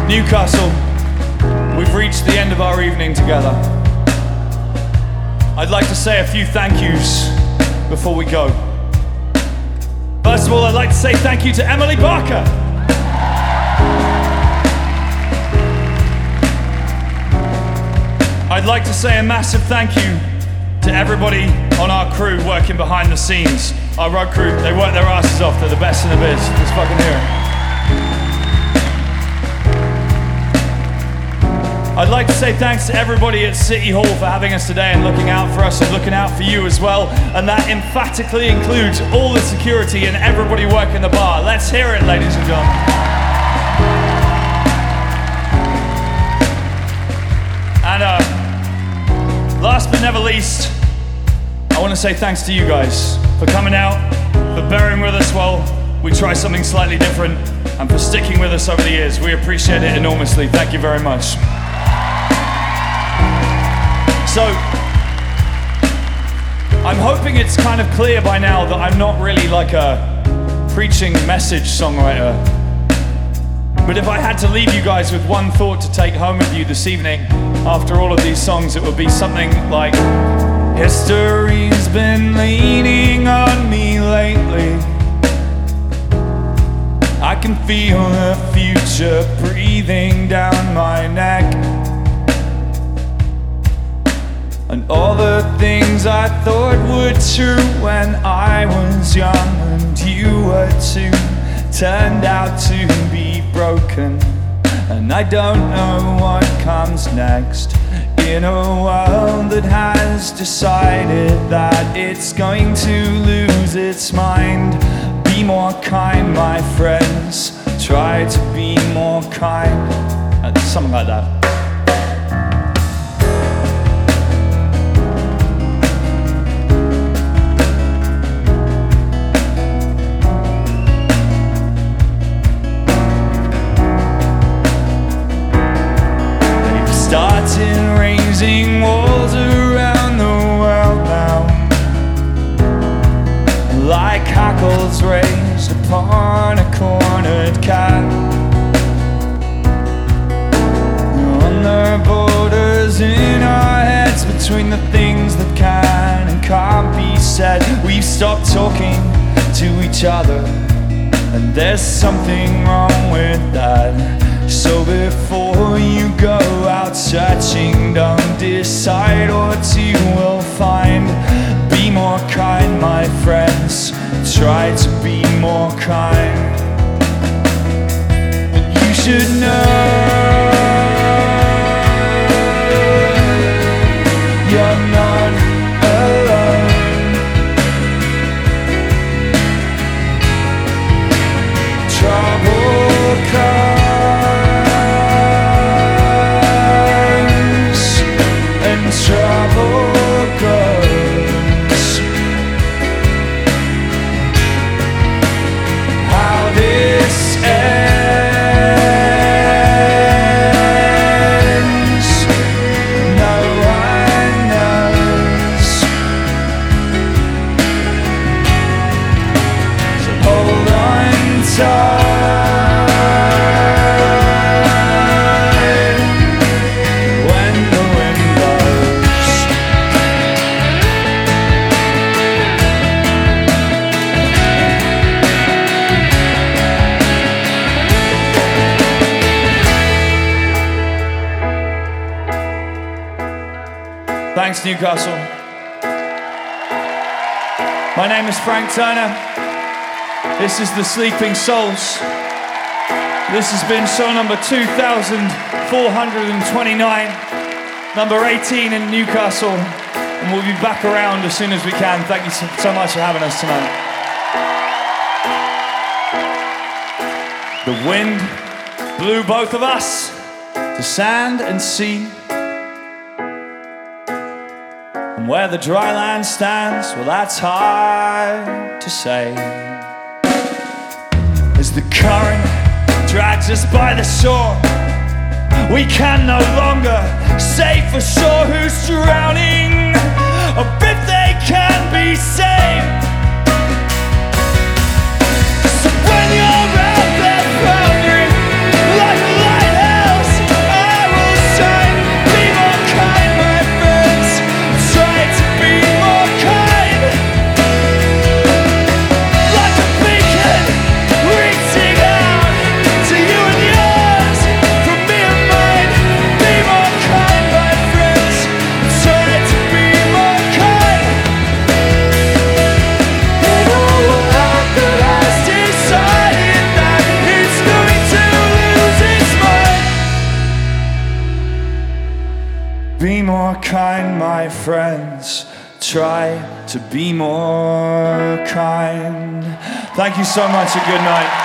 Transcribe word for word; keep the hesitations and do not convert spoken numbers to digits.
Newcastle, we've reached the end of our evening together. I'd like to say a few thank yous before we go. First of all, I'd like to say thank you to Emily Barker. I'd like to say a massive thank you to everybody on our crew working behind the scenes. Our road crew, they work their asses off. They're the best in the biz. Let's fucking hear it. I'd like to say thanks to everybody at City Hall for having us today and looking out for us and looking out for you as well. And that emphatically includes all the security and everybody working the bar. Let's hear it, ladies and gentlemen. And uh, last but never least, I want to say thanks to you guys for coming out, for bearing with us while we try something slightly different, and for sticking with us over the years. We appreciate it enormously. Thank you very much. So, I'm hoping it's kind of clear by now that I'm not really like a preaching message songwriter. But if I had to leave you guys with one thought to take home with you this evening, after all of these songs, it would be something like, history's been leaning on me lately. I can feel the future breathing down my neck. And all the things I thought were true when I was young and you were too, turned out to be broken. And I don't know what comes next in a world that has decided that it's going to lose its mind. Be more kind, my friends. Try to be more kind. Uh, something like that. Starting raising walls around the world now, like hackles raised upon a cornered cat. On the borders in our heads, between the things that can and can't be said, we've stopped talking to each other, and there's something wrong with that. So before you go out searching, don't decide what you will find. Be more kind, my friends. Try to be more kind. You should know you're not alone. Trouble comes and trouble goes. How this ends, no one knows. So hold on tight. Thanks, Newcastle. My name is Frank Turner. This is The Sleeping Souls. This has been show number two thousand four hundred twenty-nine, number eighteen in Newcastle, and we'll be back around as soon as we can. Thank you so, so much for having us tonight. The wind blew both of us to sand and sea. And where the dry land stands, well, that's hard to say. As the current drags us by the shore, we can no longer say for sure who's drowning or if they can be saved. So when you're out there floundering like a lighthouse more kind, my friends. Try to be more kind. Thank you so much and good night.